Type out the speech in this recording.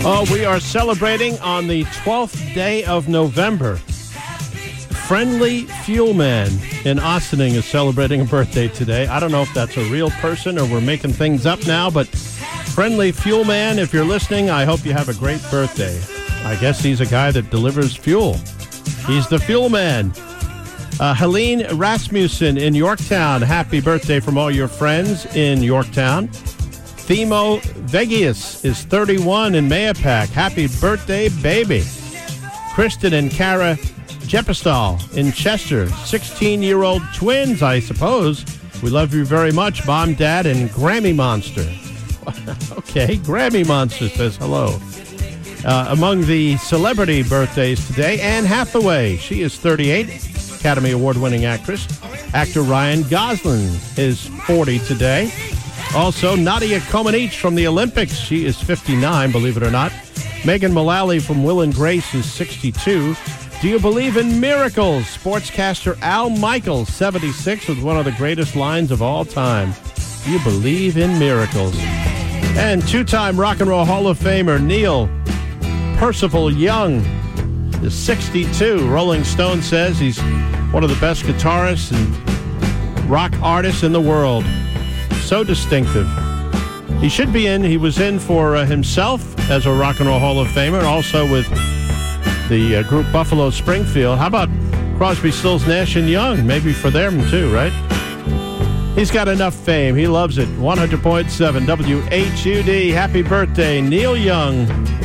Oh, we are celebrating on the 12th day of November. Friendly Fuel Man in Ossining is celebrating a birthday today. I don't know if that's a real person or we're making things up now, but Friendly Fuel Man, if you're listening, I hope you have a great birthday. I guess he's a guy that delivers fuel. He's the Fuel Man. Helene Rasmussen in Yorktown. Happy birthday from all your friends in Yorktown. Themo Vegius is 31 in Mayapack. Happy birthday, baby. Kristen and Kara Jepistol in Chester. 16-year-old twins, I suppose. We love you very much, Mom, Dad, and Grammy Monster. Okay, Grammy Monster says hello. Among the celebrity birthdays today, Anne Hathaway. She is 38. Academy Award-winning actress. Actor Ryan Gosling is 40 today. Also, Nadia Comaneci from the Olympics. She is 59, believe it or not. Megan Mullally from Will and Grace is 62. Do you believe in miracles? Sportscaster Al Michaels, 76, with one of the greatest lines of all time. Do you believe in miracles? And two-time Rock and Roll Hall of Famer Neil Percival Young is 62. Rolling Stone says he's one of the best guitarists and rock artists in the world. So distinctive. He should be in. He was in for himself as a Rock and Roll Hall of Famer, also with the group Buffalo Springfield. How about Crosby, Stills, Nash & Young? Maybe for them too, right? He's got enough fame. He loves it. 100.7 WHUD. Happy birthday, Neil Young.